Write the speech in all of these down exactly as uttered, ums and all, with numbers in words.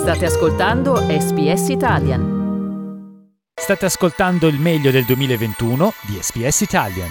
State ascoltando S B S Italian. State ascoltando il meglio del duemilaventuno di S B S Italian.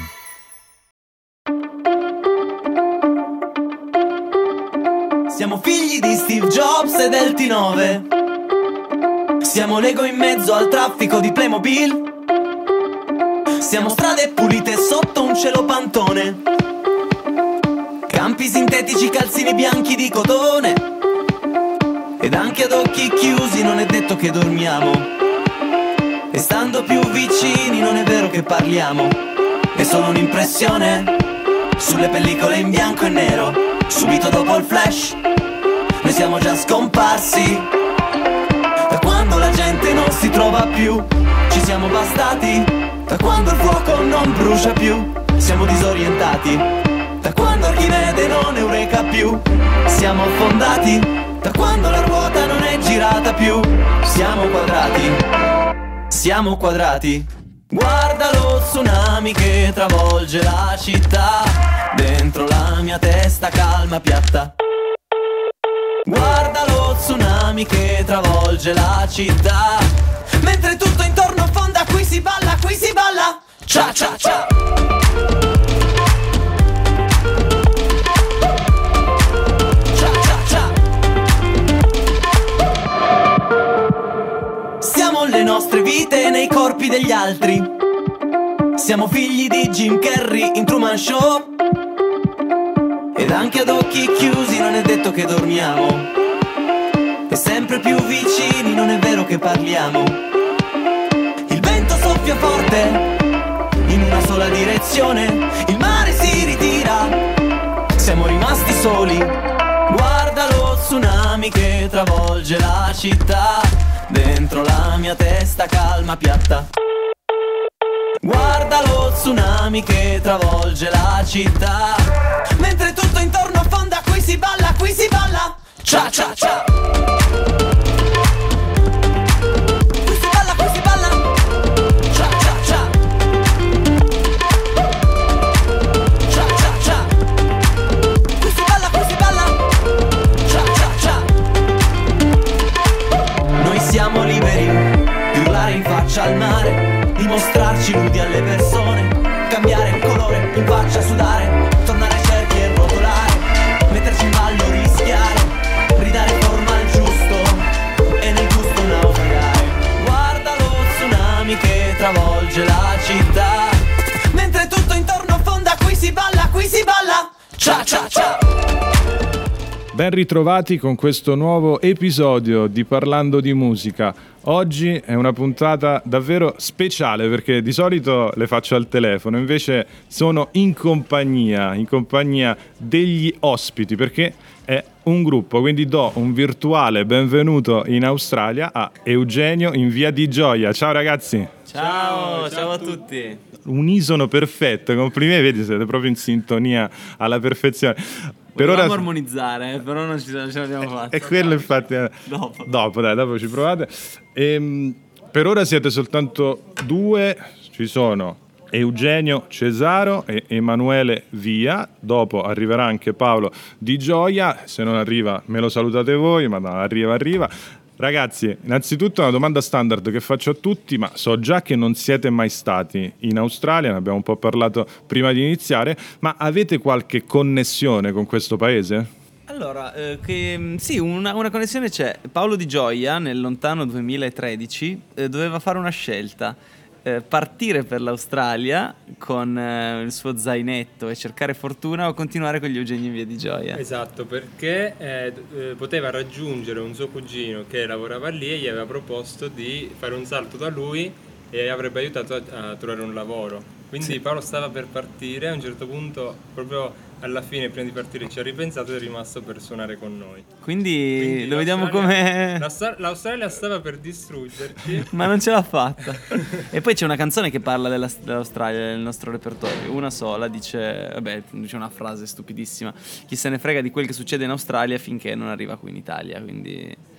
Siamo figli di Steve Jobs e del T nove. Siamo Lego in mezzo al traffico di Playmobil. Siamo strade pulite sotto un cielo pantone. Campi sintetici, calzini bianchi di cotone. Ed anche ad occhi chiusi non è detto che dormiamo. E stando più vicini non è vero che parliamo. È solo un'impressione sulle pellicole in bianco e nero. Subito dopo il flash noi siamo già scomparsi. Da quando la gente non si trova più, ci siamo bastati. Da quando il fuoco non brucia più, siamo disorientati. Da quando Archimede non eureka più, siamo affondati. Da quando la ruota non è girata più, siamo quadrati. Siamo quadrati. Guarda lo tsunami che travolge la città. Dentro la mia testa calma piatta. Guarda lo tsunami che travolge la città. Mentre tutto intorno affonda, qui si balla, qui si balla. Cia cia cia. Cia cia cia. Siamo le nostre vite nei corpi degli altri. Siamo figli di Jim Carrey in Truman Show. Ed anche ad occhi chiusi non è detto che dormiamo. E sempre più vicini non è vero che parliamo. Il vento soffia forte in una sola direzione. Il mare si ritira. Siamo rimasti soli. Guarda lo tsunami che travolge la città. Dentro la mia testa calma piatta. Guarda lo tsunami che travolge la città. Mentre tutto intorno affonda, qui si balla, qui si balla. Cia cia cia. Qui si balla, qui si balla. Cia cia cia. Cia cia cia. Qui si balla, qui si balla. Cia cia cia. Noi siamo liberi di urlare in faccia al mare, dimostrarci nudi alle persone, cambiare il colore in faccia, sudare, tornare cerchi e rotolare, metterci in ballo, rischiare, ridare forma al giusto e nel gusto naufragare. Guarda lo tsunami che travolge la città. Mentre tutto intorno affonda, qui si balla, qui si balla. Cia cia cia. Ben ritrovati con questo nuovo episodio di Parlando di Musica. Oggi è una puntata davvero speciale perché di solito le faccio al telefono, invece sono in compagnia, in compagnia degli ospiti perché è un gruppo, quindi do un virtuale benvenuto in Australia a Eugenio in Via di Gioia. Ciao ragazzi! Ciao, ciao, ciao a tutti! Unisono perfetto, complimenti, vedi siete proprio in sintonia alla perfezione. Per Volevamo ora armonizzare, però non ce l'abbiamo fatta. È quello infatti. Dopo. Dopo, dai, dopo ci provate. Ehm, per ora siete soltanto due, ci sono Eugenio Cesaro e Emanuele Via, dopo arriverà anche Paolo Di Gioia, se non arriva me lo salutate voi, ma no, arriva, arriva. Ragazzi, innanzitutto una domanda standard che faccio a tutti, ma so già che non siete mai stati in Australia, ne abbiamo un po' parlato prima di iniziare, ma avete qualche connessione con questo paese? Allora, eh, che, sì, una, una connessione c'è. Paolo Di Gioia, nel lontano duemilatredici, eh, doveva fare una scelta. Eh, partire per l'Australia con eh, il suo zainetto e cercare fortuna o continuare con gli Eugenio in Via di Gioia. Esatto, perché eh, eh, poteva raggiungere un suo cugino che lavorava lì e gli aveva proposto di fare un salto da lui e avrebbe aiutato a, a trovare un lavoro. Quindi sì. Paolo stava per partire, a un certo punto, proprio alla fine, prima di partire, ci ha ripensato ed è rimasto per suonare con noi. Quindi, Quindi lo vediamo come... L'Australia stava per distruggerci. Ma non ce l'ha fatta. E poi c'è una canzone che parla della, dell'Australia nel nostro repertorio. Una sola, dice... Vabbè, dice una frase stupidissima. Chi se ne frega di quel che succede in Australia finché non arriva qui in Italia. Quindi...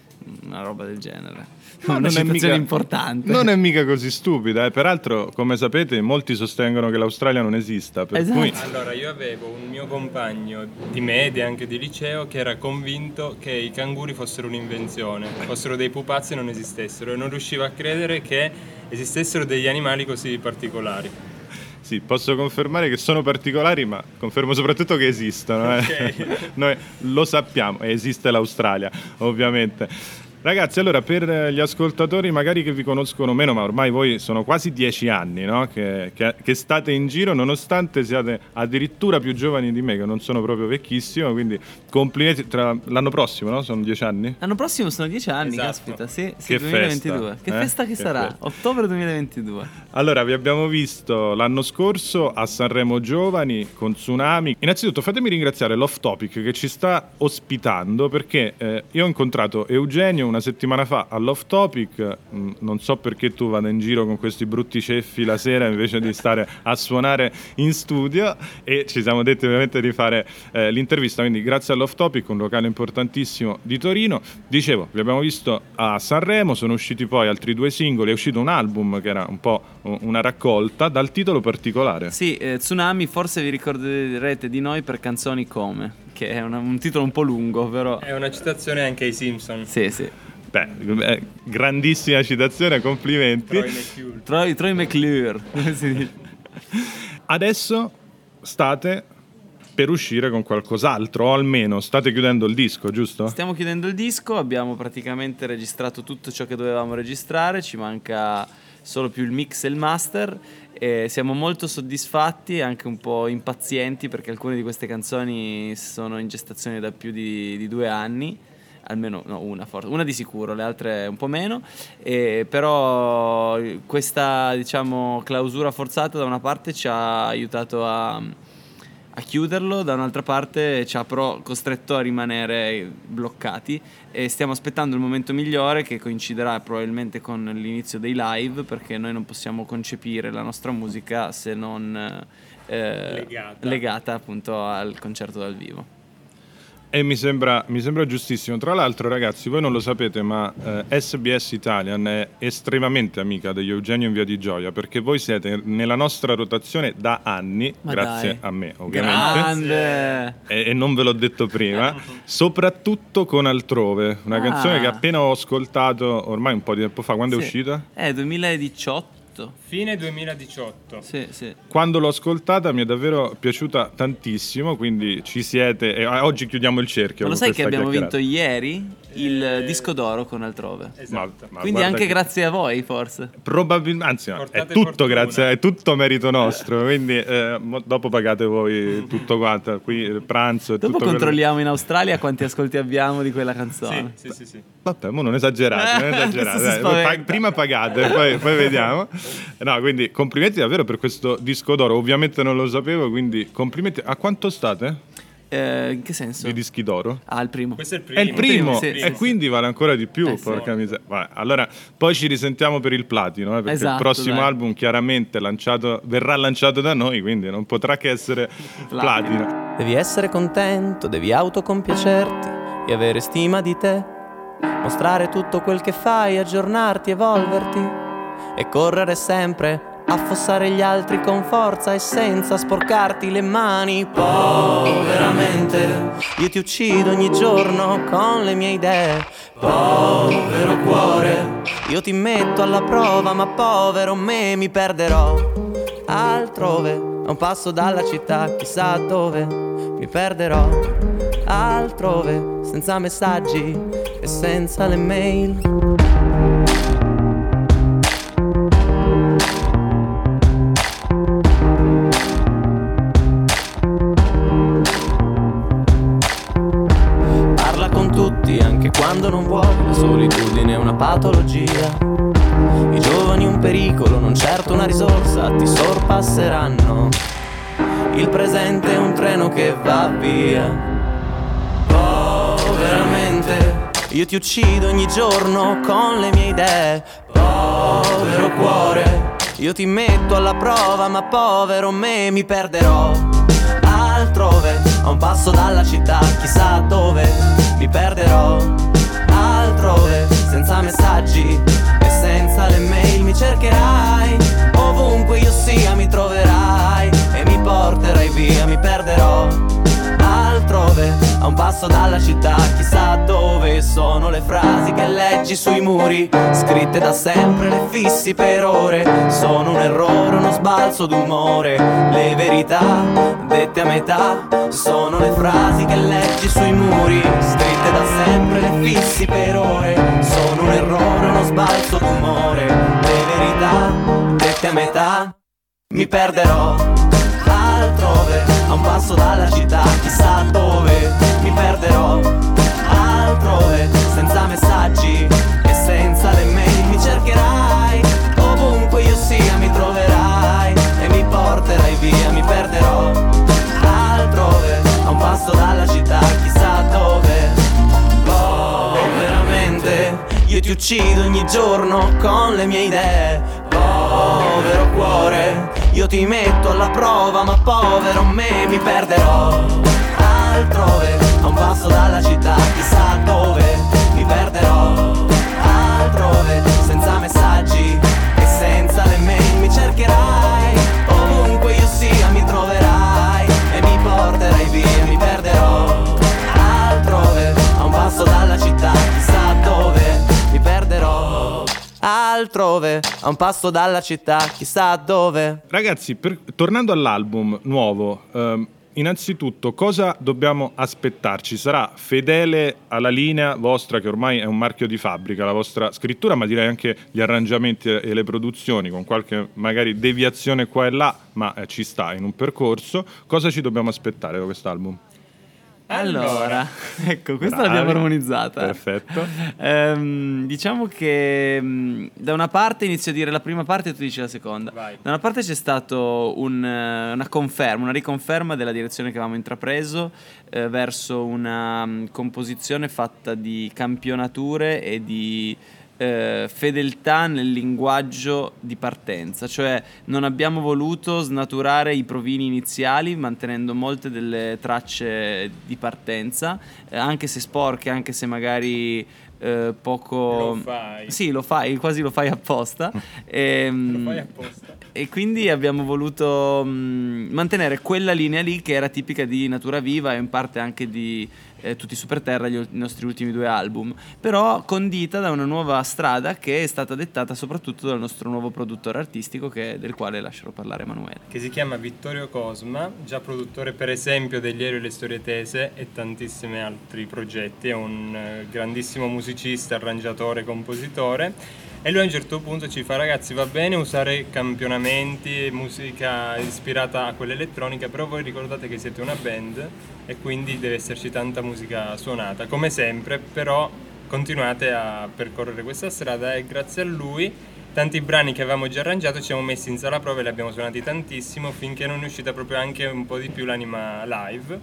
una roba del genere. Ma Una non è citazione mica- importante. Non è mica così stupida, eh. Peraltro, come sapete, molti sostengono che l'Australia non esista, per Esatto. cui Allora, io avevo un mio compagno di media, anche di liceo, che era convinto che i canguri fossero un'invenzione, fossero dei pupazzi e non esistessero, e non riusciva a credere che esistessero degli animali così particolari. sì, posso confermare che sono particolari, ma confermo soprattutto che esistono. Eh. Ok. Noi lo sappiamo, e esiste l'Australia, ovviamente. Ragazzi, allora, per gli ascoltatori magari che vi conoscono meno, ma ormai voi sono quasi dieci anni, no? che, che, che state in giro, nonostante siate addirittura più giovani di me, che non sono proprio vecchissimo, quindi complimenti. Tra l'anno prossimo, no? Sono dieci anni? L'anno prossimo sono dieci anni, Esatto. caspita, sì, sì, Che duemilaventidue. festa, Che eh? festa che, Che sarà? festa. Ottobre duemilaventidue. Allora, vi abbiamo visto l'anno scorso a Sanremo Giovani con Tsunami. Innanzitutto fatemi ringraziare l'Off Topic che ci sta ospitando, perché eh, io ho incontrato Eugenio una settimana fa all'Off Topic. Mm, non so perché tu vada in giro con questi brutti ceffi la sera invece di stare a suonare in studio, e ci siamo detti ovviamente di fare eh, l'intervista, quindi grazie all'Off Topic, un locale importantissimo di Torino. Dicevo, vi abbiamo visto a Sanremo, sono usciti poi altri due singoli, è uscito un album che era un po' una raccolta dal titolo particolare. Sì, eh, Tsunami, forse vi ricorderete di noi per Canzoni come, che è una- un titolo un po' lungo, però... È una citazione anche ai Simpson. Sì, sì. Beh, eh, grandissima citazione, complimenti. Troy McClure. Troy, Troy McClure, come si dice? Adesso state per uscire con qualcos'altro, o almeno state chiudendo il disco, giusto? Stiamo chiudendo il disco, abbiamo praticamente registrato tutto ciò che dovevamo registrare, ci manca solo più il mix e il master, e siamo molto soddisfatti e anche un po' impazienti perché alcune di queste canzoni sono in gestazione da più di, di due anni, almeno no, una forse, una di sicuro, le altre un po' meno, e però questa, diciamo, clausura forzata da una parte ci ha aiutato a a chiuderlo, da un'altra parte ci ha però costretto a rimanere bloccati, e stiamo aspettando il momento migliore, che coinciderà probabilmente con l'inizio dei live, perché noi non possiamo concepire la nostra musica se non eh, Legata. legata appunto al concerto dal vivo. E mi sembra, mi sembra giustissimo. Tra l'altro, ragazzi, voi non lo sapete, ma eh, S B S Italian è estremamente amica degli Eugenio in Via di Gioia, perché voi siete nella nostra rotazione da anni, Ma grazie dai. a me, ovviamente. Grande! E, e non ve l'ho detto prima, soprattutto con Altrove, una Ah. canzone che appena ho ascoltato ormai un po' di tempo fa. Quando è Sì. uscita? Eh, duemiladiciotto. Fine duemiladiciotto. Sì, sì. Quando l'ho ascoltata mi è davvero piaciuta tantissimo, quindi ci siete, e oggi chiudiamo il cerchio. Ma lo con sai che questa abbiamo chiacchierata. vinto ieri il Eh, disco d'oro con Altrove? Esatto. Ma- ma Quindi guarda anche che- grazie a voi, forse. Probabilmente, anzi, no, è Portate tutto fortuna. grazie, è tutto merito nostro. Quindi eh, mo- dopo pagate voi tutto quanto. Qui il pranzo e Dopo tutto quello- controlliamo in Australia quanti ascolti abbiamo di quella canzone. Sì, sì, sì, sì. Vabbè, mo non esagerate, non Eh, esagerate. adesso si dai. Pa- spaventa. prima pagate, poi, poi vediamo. No, quindi complimenti davvero per questo disco d'oro. Ovviamente non lo sapevo, quindi complimenti. A quanto state Eh, in che senso? di dischi d'oro? Ah, il primo. Questo è il È primo. il primo, sì, e sì, quindi vale ancora di più, Eh, sì. porca miseria. Vabbè, allora, poi ci risentiamo per il platino, eh, perché Esatto, il prossimo dai. album chiaramente lanciato, verrà lanciato da noi, quindi non potrà che essere platino. Devi essere contento, devi autocompiacerti e avere stima di te. Mostrare tutto quel che fai, aggiornarti, evolverti e correre sempre, affossare gli altri con forza e senza sporcarti le mani. Poveramente, io ti uccido ogni giorno con le mie idee. Povero cuore, io ti metto alla prova, ma povero me mi perderò altrove, a un passo dalla città, chissà dove mi perderò altrove, senza messaggi e senza le mail. Parla con tutti anche quando non vuoi, la solitudine è una patologia. I giovani un pericolo, non certo una risorsa, ti sorpasseranno. Il presente è un treno che va via. Poveramente, io ti uccido ogni giorno con le mie idee. Povero cuore, io ti metto alla prova, ma povero me mi perderò altrove, a un passo dalla città, chissà dove mi perderò altrove, messaggi e senza le mail mi cercherai. Ovunque io sia mi troverai e mi porterai via, mi perderò altrove, a un passo dalla città, chissà dove sono le frasi che leggi sui muri, scritte da sempre, le fissi per ore. Sono un errore, uno sbalzo d'umore, le verità dette a metà. Sono le frasi che leggi sui muri, scritte da sempre, le fissi per ore. Sono un errore, uno sbalzo d'umore, le verità dette a metà. Mi perderò altrove, a un passo dalla città, chissà dove. Mi perderò altrove, senza messaggi e senza le mail mi cercherai. Ovunque io sia mi troverai e mi porterai via. Mi perderò altrove, a un passo dalla città, chissà dove. Oh, veramente, io ti uccido ogni giorno con le mie idee. Povero cuore, io ti metto alla prova, ma povero me mi perderò altrove, a un passo dalla città, chissà dove. Mi perderò altrove, senza messaggi e senza le mail mi cercherai. Ovunque io sia mi troverai e mi porterai via. Mi perderò altrove, a un passo dalla città, chissà dove. Mi perderò altrove, a un passo dalla città, chissà dove. Ragazzi, per, tornando all'album nuovo, ehm, innanzitutto cosa dobbiamo aspettarci? Sarà fedele alla linea vostra, che ormai è un marchio di fabbrica, la vostra scrittura, ma direi anche gli arrangiamenti e le produzioni, con qualche magari deviazione qua e là, ma eh, ci sta in un percorso. Cosa ci dobbiamo aspettare da quest'album? Allora, ecco, questa Bravi. l'abbiamo armonizzata. Perfetto. Ehm, diciamo che mh, da una parte inizio a dire la prima parte e tu dici la seconda. Vai. Da una parte c'è stato un, eh, una conferma, una riconferma della direzione che avevamo intrapreso eh, verso una mh, composizione fatta di campionature e di eh, fedeltà nel linguaggio di partenza, cioè non abbiamo voluto snaturare i provini iniziali mantenendo molte delle tracce di partenza, eh, anche se sporche, anche se magari eh, poco... Lo fai. Sì, lo fai, quasi lo fai apposta. e, Lo fai apposta. E quindi abbiamo voluto mh, mantenere quella linea lì che era tipica di Natura Viva e in parte anche di eh, Tutti su per terra, gli, i nostri ultimi due album, però condita da una nuova strada che è stata dettata soprattutto dal nostro nuovo produttore artistico, che, del quale lascerò parlare Emanuele. Che si chiama Vittorio Cosma, già produttore per esempio degli Aereo e le Storie Tese e tantissimi altri progetti. È un eh, grandissimo musicista, arrangiatore, compositore. E lui a un certo punto ci fa: ragazzi, va bene usare campionamenti e musica ispirata a quella elettronica, però voi ricordate che siete una band e quindi deve esserci tanta musica suonata, come sempre, però continuate a percorrere questa strada. E grazie a lui tanti brani che avevamo già arrangiato ci siamo messi in sala prove e li abbiamo suonati tantissimo, finché non è uscita proprio anche un po' di più l'anima live.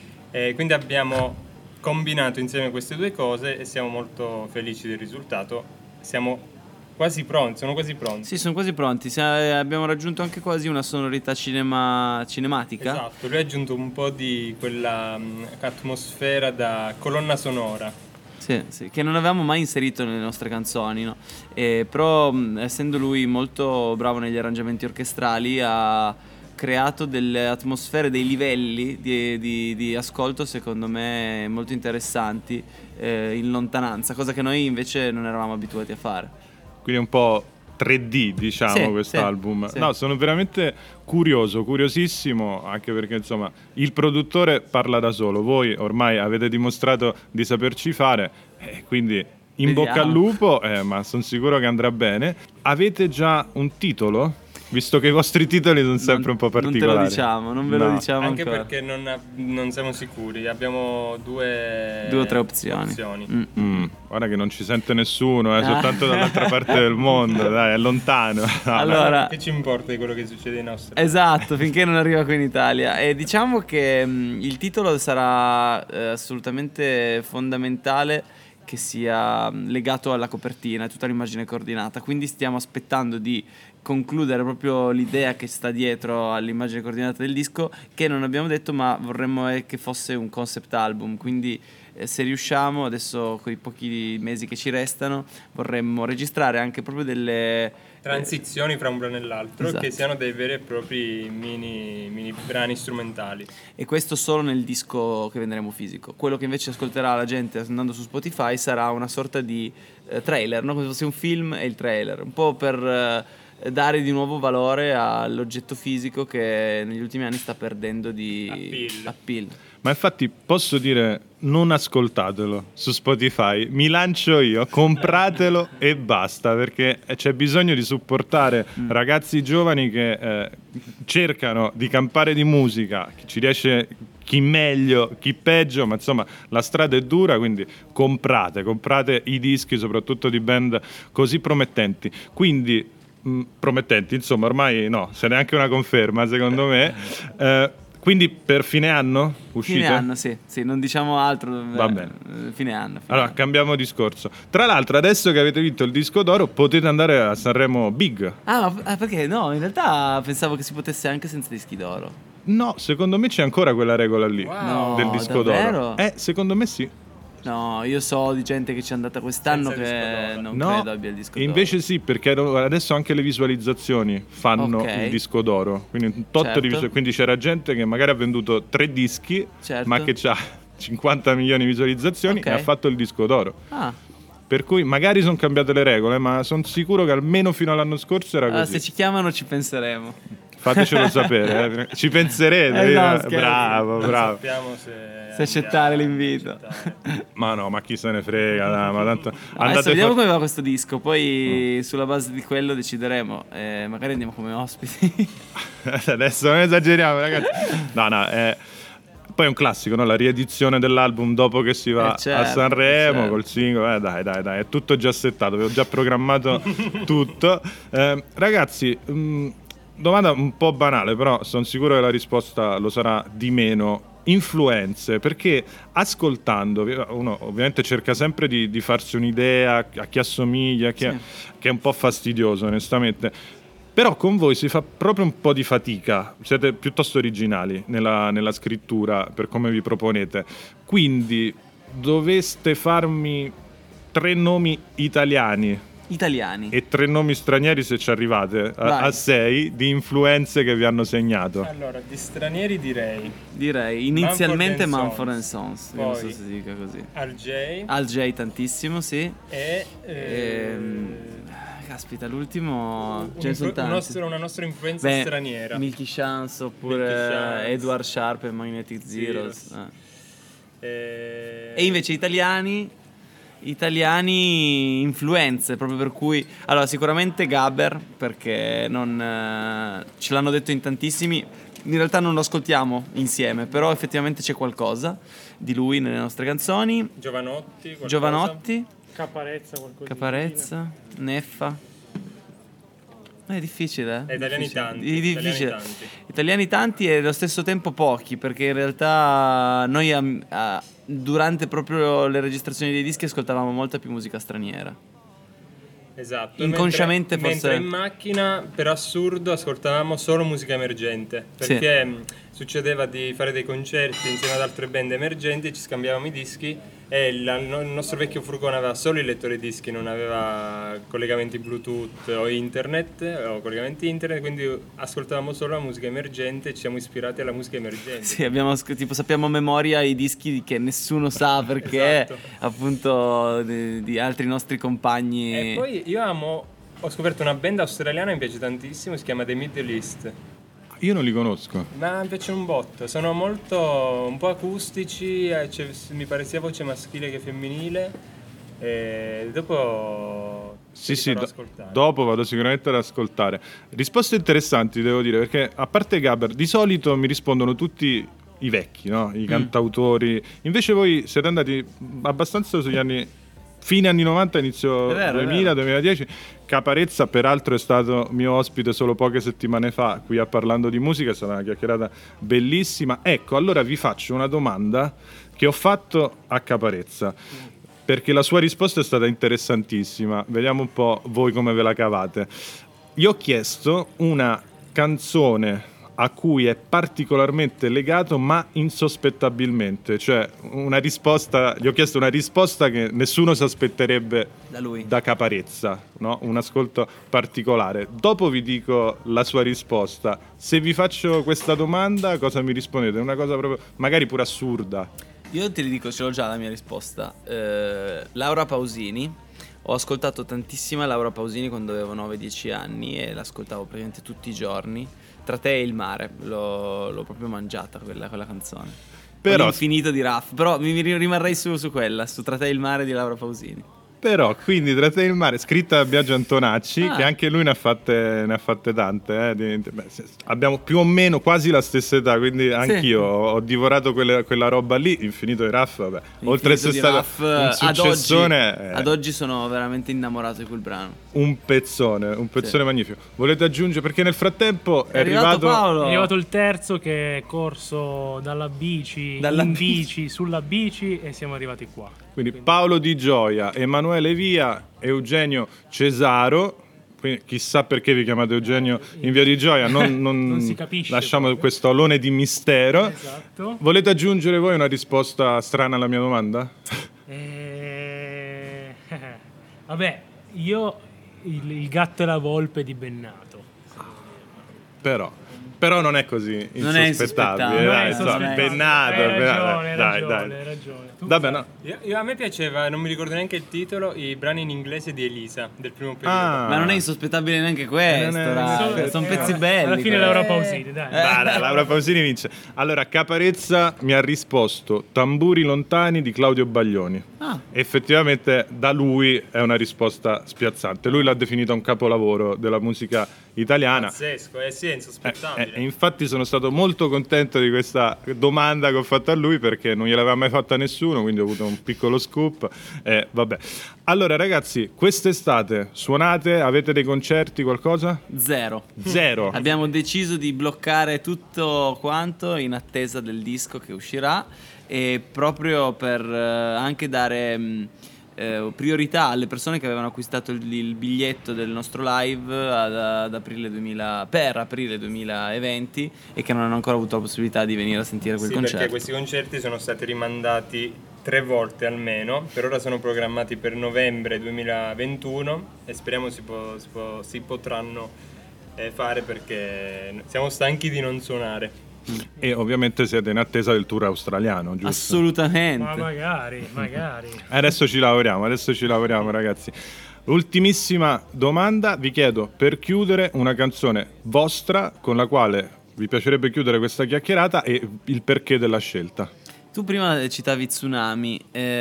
E quindi abbiamo combinato insieme queste due cose e siamo molto felici del risultato. Siamo quasi pronti, sono quasi pronti. Sì, sono quasi pronti. Sia- abbiamo raggiunto anche quasi una sonorità cinema- cinematica. Esatto, lui ha aggiunto un po' di quella mh, atmosfera da colonna sonora. Sì, sì, che non avevamo mai inserito nelle nostre canzoni, no? E, però mh, essendo lui molto bravo negli arrangiamenti orchestrali, ha creato delle atmosfere, dei livelli di, di- di ascolto secondo me molto interessanti eh, in lontananza, cosa che noi invece non eravamo abituati a fare. Quindi un po' tre D, diciamo, Sì, quest'album. sì, sì. No, sono veramente curioso, curiosissimo, anche perché insomma il produttore parla da solo, voi ormai avete dimostrato di saperci fare, e quindi in Vediamo. bocca al lupo, eh, ma sono sicuro che andrà bene. Avete già un titolo? Visto che i vostri titoli sono sempre un po' particolari. Non te lo diciamo, non ve lo No. diciamo Anche ancora. perché non, ha- non siamo sicuri, abbiamo due, Due o tre opzioni. Mm. Mm, guarda che non ci sente nessuno, è Ah. soltanto dall'altra parte del mondo, dai, è lontano. No, Allora, Che ci importa di quello che succede in nostri esatto, finché non arriva qui in Italia. E diciamo che mh, il titolo sarà eh, assolutamente fondamentale che sia mh, legato alla copertina e tutta l'immagine coordinata. Quindi stiamo aspettando di concludere proprio l'idea che sta dietro all'immagine coordinata del disco, che non abbiamo detto, ma vorremmo eh, che fosse un concept album. Quindi eh, se riusciamo, adesso con i pochi mesi che ci restano, vorremmo registrare anche proprio delle transizioni fra un brano e l'altro, esatto. che siano dei veri e propri mini, mini brani strumentali. E questo solo nel disco che venderemo fisico. Quello che invece ascolterà la gente andando su Spotify sarà una sorta di eh, trailer, no? Come se fosse un film e il trailer, un po' per eh, dare di nuovo valore all'oggetto fisico che negli ultimi anni sta perdendo di appeal. appeal. Ma infatti posso dire, non ascoltatelo su Spotify, mi lancio io, compratelo e basta, perché c'è bisogno di supportare mm. ragazzi giovani che eh, cercano di campare di musica, chi ci riesce, chi meglio, chi peggio, ma insomma la strada è dura, quindi comprate, comprate i dischi soprattutto di band così promettenti. Quindi mh, promettenti, insomma ormai no, se neanche una conferma secondo me. Eh, Quindi per fine anno uscite? Fine anno, sì, sì, non diciamo altro. Va bene. Fine anno. Fine allora, anno. cambiamo discorso. Tra l'altro, adesso che avete vinto il disco d'oro, potete andare a Sanremo Big. Ah, ma perché no? In realtà pensavo che si potesse anche senza dischi d'oro. No, secondo me c'è ancora quella regola lì Wow. del No, disco davvero? d'oro. Eh, secondo me sì. No, io so di gente che ci è andata quest'anno Senza disco che d'oro. non No, credo abbia il disco e d'oro. invece sì, perché adesso anche le visualizzazioni fanno Ok. il disco d'oro. Quindi un tot Certo. di visual- quindi c'era gente che magari ha venduto tre dischi, Certo. ma che ha cinquanta milioni di visualizzazioni Ok. e ha fatto il disco d'oro. Ah, Per cui magari sono cambiate le regole, ma sono sicuro che almeno fino all'anno scorso era allora, così. se ci chiamano ci penseremo. Fatecelo sapere, eh. Ci penserete. Eh, no, eh. scherzo. bravo, Non bravo. sappiamo se, Se accettare andiamo, l'invito. accettare. Ma no, ma chi se ne frega, dai, ma tanto Adesso andate vediamo for- come va questo disco, poi sulla base di quello decideremo. Eh, magari andiamo come ospiti. Adesso non esageriamo, ragazzi. No, no, eh, poi è un classico, no? La riedizione dell'album dopo che si va Eh, certo, a Sanremo certo. col singolo. Eh, dai, dai, dai, è tutto già settato, avevo già programmato tutto. Eh, ragazzi, mh, domanda un po' banale, però sono sicuro che la risposta lo sarà di meno. Influenze, perché ascoltando uno ovviamente cerca sempre di, di farsi un'idea a chi assomiglia, a chi Sì. è, che è un po' fastidioso onestamente, però con voi si fa proprio un po' di fatica, siete piuttosto originali nella, nella scrittura per come vi proponete, quindi doveste farmi tre nomi italiani Italiani. e tre nomi stranieri se ci arrivate a, Vai. a sei di influenze che vi hanno segnato. Allora, di stranieri direi Direi inizialmente Mumford Mumford and and Sons. Sons, non so Poi- se si dica così. R J Al J tantissimo, sì. e eh, Ehm, caspita, l'ultimo un ce ne sono influ- un tanti. nostro- una nostra influenza Beh, straniera. Milky Chance oppure Milky Chance. Edward Sharp e Magnetic Zeros. Zeros. eh. Eh, E invece italiani, italiani influenze, proprio per cui... Allora, sicuramente Gabber, perché non, eh, ce l'hanno detto in tantissimi, in realtà non lo ascoltiamo insieme, però effettivamente c'è qualcosa di lui nelle nostre canzoni. Giovanotti, qualcosa? Giovanotti, Caparezza, qualcosa. Caparezza, Neffa. È difficile, eh? E italiani Difficile. tanti, Di- italiani difficile. tanti. Italiani tanti e allo stesso tempo pochi, perché in realtà noi am- a- durante proprio le registrazioni dei dischi ascoltavamo molta più musica straniera. Esatto. Inconsciamente mentre, forse- mentre in macchina, per assurdo, ascoltavamo solo musica emergente. Sì. Perché mh, succedeva di fare dei concerti insieme ad altre band emergenti, ci scambiavamo i dischi e il, il nostro vecchio furgone aveva solo il lettore dischi, non aveva collegamenti Bluetooth o internet o collegamenti internet, quindi ascoltavamo solo la musica emergente e ci siamo ispirati alla musica emergente. Sì, abbiamo, asco- tipo, sappiamo a memoria i dischi che nessuno sa perché Esatto. appunto di, di altri nostri compagni. E poi io amo, ho scoperto una band australiana che mi piace tantissimo, si chiama The Middle East. Io non li conosco. Ma mi piace un botto, sono molto un po' acustici, eh, c'è- mi pare sia voce maschile che femminile. E dopo Sì, li sì, farò do- ascoltare. dopo vado sicuramente ad ascoltare. Risposte interessanti, devo dire, perché a parte Gabber, di solito mi rispondono tutti i vecchi, no? Mm. I cantautori. Invece voi siete andati abbastanza sugli anni... Fine anni novanta, inizio È vero, è duemila, vero. duemiladieci. Caparezza, peraltro, è stato mio ospite solo poche settimane fa qui a Parlando di Musica, è stata una chiacchierata bellissima. Ecco, allora vi faccio una domanda che ho fatto a Caparezza, perché la sua risposta è stata interessantissima. Vediamo un po' voi come ve la cavate. Gli ho chiesto una canzone a cui è particolarmente legato ma insospettabilmente, cioè una risposta, gli ho chiesto una risposta che nessuno si aspetterebbe Da lui. da Caparezza, no? Un ascolto particolare. Dopo vi dico la sua risposta. Se vi faccio questa domanda, cosa mi rispondete? Una cosa proprio, magari pure assurda. Io te li dico, ce l'ho già la mia risposta. Eh, Laura Pausini. Ho ascoltato tantissima Laura Pausini quando avevo nove dieci anni e l'ascoltavo praticamente tutti i giorni. Tra te e il mare, l'ho, l'ho proprio mangiata quella, quella canzone. Però- Infinito di Raff, però mi mi rimarrei su, su quella, su Tra te e il mare di Laura Pausini. Però, quindi, Tra te e il mare, scritta da Biagio Antonacci, Ah. che anche lui ne ha fatte, ne ha fatte tante. Eh, di- beh, se- abbiamo più o meno quasi la stessa età, quindi anch'io ho, ho divorato quelle- quella roba lì. Infinito di Raff, vabbè. Oltre a essere Infinito di stato Raff, un ad successone, oggi, eh, ad oggi sono veramente innamorato di quel brano. un pezzone, un pezzone Sì. magnifico. Volete aggiungere? Perché nel frattempo è, È arrivato Paolo. È arrivato il terzo che è corso dalla bici, Dalla in bici. bici, sulla bici e siamo arrivati qua. Quindi Paolo Di Gioia, Emanuele Via, Eugenio Cesaro. Quindi chissà perché vi chiamate Eugenio in Via di Gioia, non, non- Non si capisce lasciamo proprio. questo alone di mistero. Esatto. Volete aggiungere voi una risposta strana alla mia domanda? E... Vabbè, io il, il gatto e la volpe di Bennato. Però, però non è così Non è insospettabile. insospettabile, dai, non è insomma, insospettabile. Bennato, Hai Bennato, ragione, hai dai, ragione, dai. hai ragione. Tu Vabbè, sai- no. Io, io- a me piaceva, non mi ricordo neanche il titolo, i brani in inglese di Elisa del primo periodo. Ah. Ma non è insospettabile neanche questo, Non è raga. insospettabile. Sono pezzi Eh, belli. Alla fine quelli. Laura Pausini, dai. Dai, dai, Laura Pausini vince. Allora, Caparezza mi ha risposto Tamburi lontani di Claudio Baglioni. Ah. Effettivamente da lui è una risposta spiazzante. Lui l'ha definita un capolavoro della musica italiana. Pazzesco, eh sì, è Eh, insospettabile. eh, e infatti sono stato molto contento di questa domanda che ho fatto a lui perché non gliel'aveva mai fatta nessuno, quindi ho avuto un piccolo scoop. Eh, vabbè. Allora ragazzi, quest'estate suonate? Avete dei concerti, qualcosa? Zero. Zero. Abbiamo deciso di bloccare tutto quanto in attesa del disco che uscirà e proprio per eh, anche dare mh, eh, priorità alle persone che avevano acquistato il, il biglietto del nostro live ad, ad aprile duemila, per aprile duemilaventi e che non hanno ancora avuto la possibilità di venire a sentire quel Sì, concerto. perché questi concerti sono stati rimandati tre volte almeno, per ora sono programmati per novembre duemilaventuno e speriamo si, po- si, po- si potranno eh, fare perché siamo stanchi di non suonare. E ovviamente siete in attesa del tour australiano, giusto? Assolutamente. Ma magari, magari. Adesso ci lavoriamo, adesso ci lavoriamo ragazzi. Ultimissima domanda, vi chiedo per chiudere una canzone vostra con la quale vi piacerebbe chiudere questa chiacchierata e il perché della scelta. Tu prima citavi Tsunami,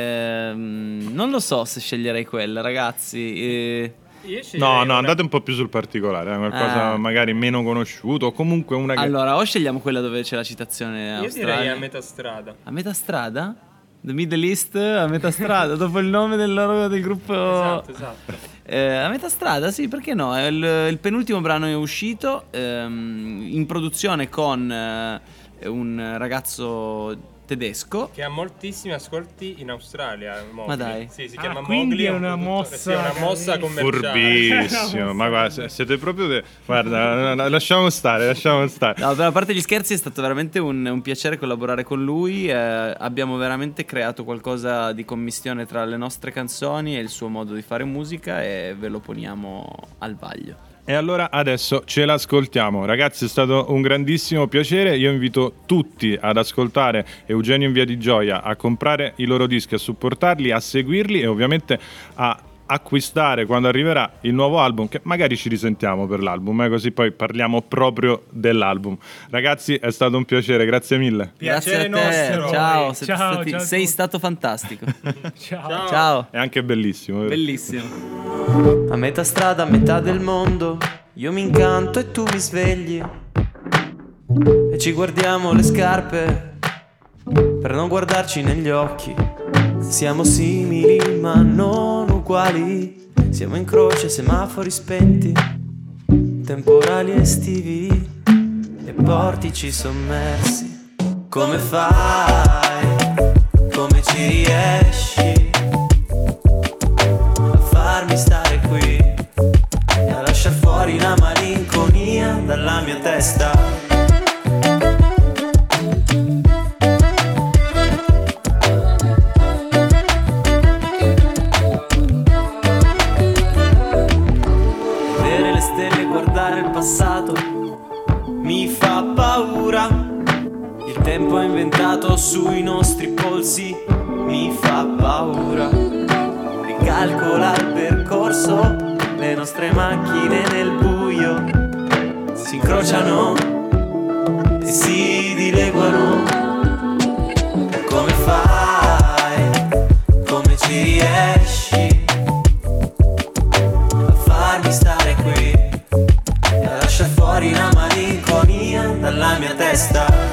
ehm, non lo so se sceglierei quella, ragazzi. eh, Io sceglierei No, no, una- andate un po' più sul particolare, eh, qualcosa Ah. magari meno conosciuto o comunque una che... Allora, o scegliamo quella dove c'è la citazione Io australiana. direi a metà strada. A metà strada? The Middle East a metà strada, dopo il nome del loro del gruppo. Esatto, esatto. Eh, a metà strada, sì, perché no? È il, il penultimo brano è uscito ehm, in produzione con eh, un ragazzo tedesco. Che ha moltissimi ascolti in Australia. Mowgli. Ma dai. Sì, si Ah, chiama quindi Mowgli, è un una produttore- mossa sì, è una mossa commerciale. Furbissimo, ma guarda, siete proprio... De... Guarda, lasciamo stare, lasciamo stare. No, per a parte gli scherzi è stato veramente un, un piacere collaborare con lui, eh, abbiamo veramente creato qualcosa di commistione tra le nostre canzoni e il suo modo di fare musica e ve lo poniamo al vaglio. E allora adesso ce l'ascoltiamo. Ragazzi, è stato un grandissimo piacere. Io invito tutti ad ascoltare Eugenio in Via di Gioia, a comprare i loro dischi, a supportarli, a seguirli e ovviamente a acquistare quando arriverà il nuovo album, che magari ci risentiamo per l'album, eh, così poi parliamo proprio dell'album. Ragazzi, è stato un piacere, grazie mille. Piacere Grazie a te. nostro. Ciao, siete Ciao, stati- ciao a sei tutti. stato fantastico. Ciao. Ciao. È anche bellissimo, vero? Bellissimo. A metà strada, a metà del mondo, io mi incanto e tu mi svegli. E ci guardiamo le scarpe per non guardarci negli occhi. Siamo simili ma non uguali. Siamo in croce, semafori spenti, temporali estivi e portici sommersi. Come fai? Come ci riesci a farmi stare qui e a lasciar fuori la malinconia dalla mia testa? nel passato mi fa paura. Il tempo inventato sui nostri polsi mi fa paura. Ricalcola il percorso, le nostre macchine nel buio si incrociano e si dileguano. Come fai? Come ci riesci a farmi stare qui, a lasciar fuori la malinconia dalla mia testa?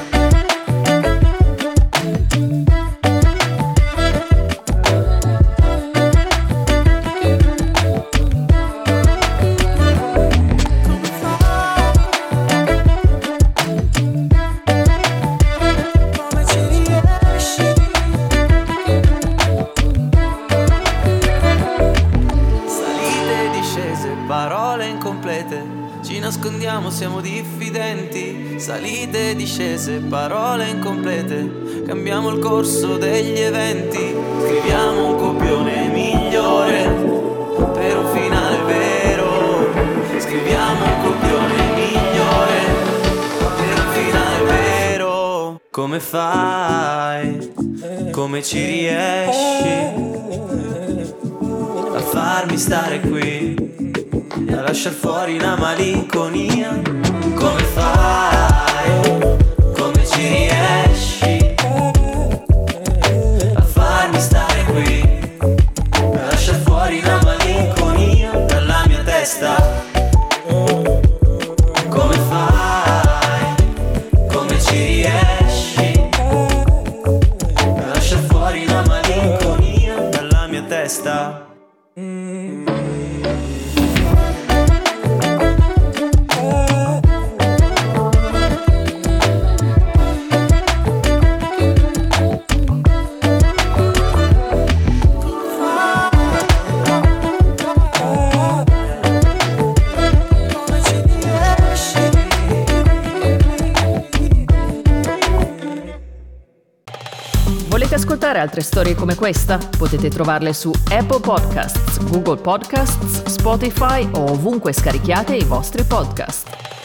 Siamo diffidenti, salite e discese, parole incomplete, cambiamo il corso degli eventi, scriviamo un copione migliore per un finale vero, scriviamo un copione migliore per un finale vero. Come fai? Come ci riesci a farmi stare qui, a lasciar fuori la malinconia? Come fai? Come ci riesci a farmi stare qui, a lasciar fuori la malinconia dalla mia testa? Come fai? Come ci riesci a lasciar fuori la malinconia dalla mia testa? Volete ascoltare altre storie come questa? Potete trovarle su Apple Podcasts, Google Podcasts, Spotify o ovunque scarichiate i vostri podcast.